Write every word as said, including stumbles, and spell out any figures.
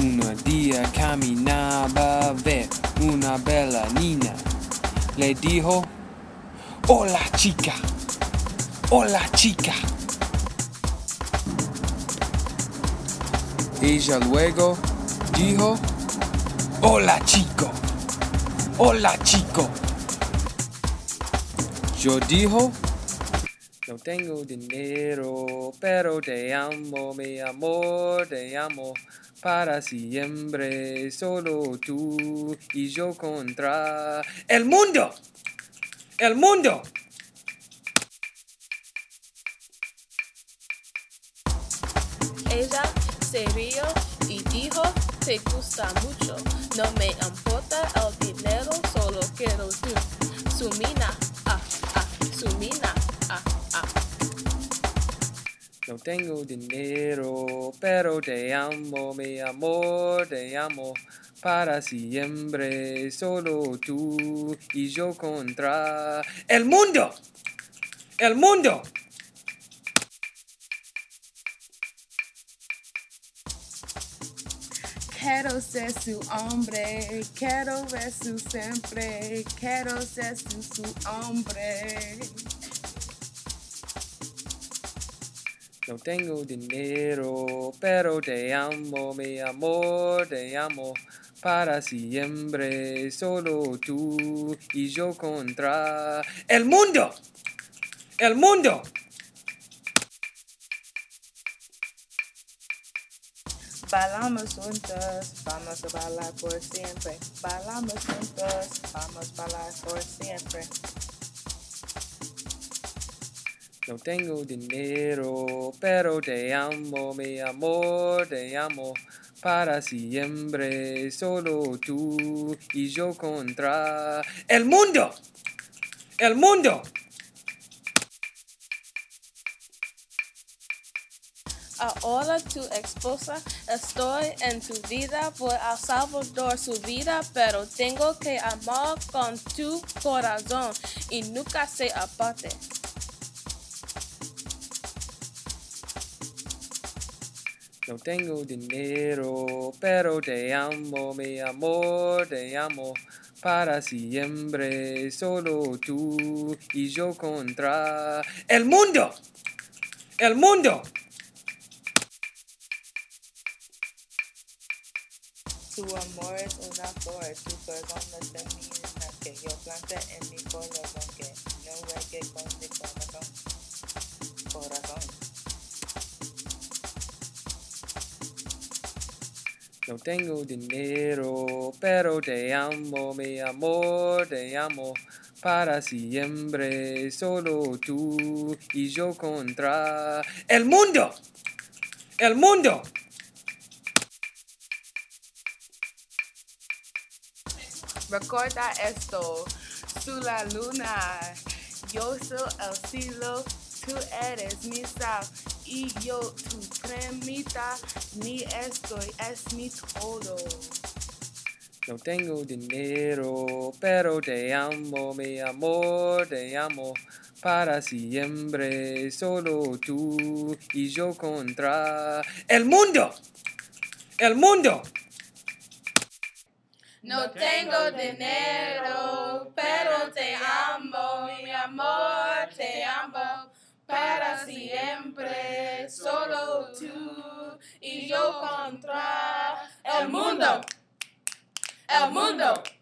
Un día caminaba a ver una bella niña. Le dijo: hola chica, hola chica. Ella luego dijo: hola chico, hola chico. Yo dijo: no tengo dinero, pero te amo, mi amor, te amo para siempre, solo tú y yo contra el mundo, el mundo. Ella se rió y dijo: te gusta mucho, no me importa el dinero, solo quiero tú. Su mina, ah, ah, su mina, ah, ah. No tengo dinero, pero te amo, mi amor, te amo para siempre, solo tú y yo contra el mundo, el mundo. Quiero ser su hombre, quiero ver su siempre, quiero ser su, su hombre. No tengo dinero, pero te amo, mi amor, te amo para siempre, solo tú y yo contra el mundo, el mundo. Bailamos juntos, vamos a bailar por siempre. Bailamos juntos, vamos a bailar por siempre. No tengo dinero, pero te amo, mi amor, te amo para siempre, solo tú y yo contra el mundo, el mundo. Ahora tu esposa, estoy en tu vida, voy a salvar su vida, pero tengo que amar con tu corazón y nunca se aparte. No tengo dinero, pero te amo, mi amor, te amo para siempre, solo tú y yo contra el mundo, el mundo. Tu amor es una flor, tu perdón es semilla que yo planté en mi corazón, que no regue con mi corazón, corazón. No tengo dinero, pero te amo, mi amor, te amo para siempre, solo tú y yo contra el mundo, el mundo. Recuerda esto, su la luna, yo soy el cielo, tú eres mi sal, y yo tu cremita, mi estoy, es mi todo. No tengo dinero, pero te amo, mi amor, te amo para siempre, solo tú y yo contra el mundo, el mundo. No tengo dinero, pero te amo, mi amor, te amo para siempre, solo tú y yo contra el mundo, el mundo.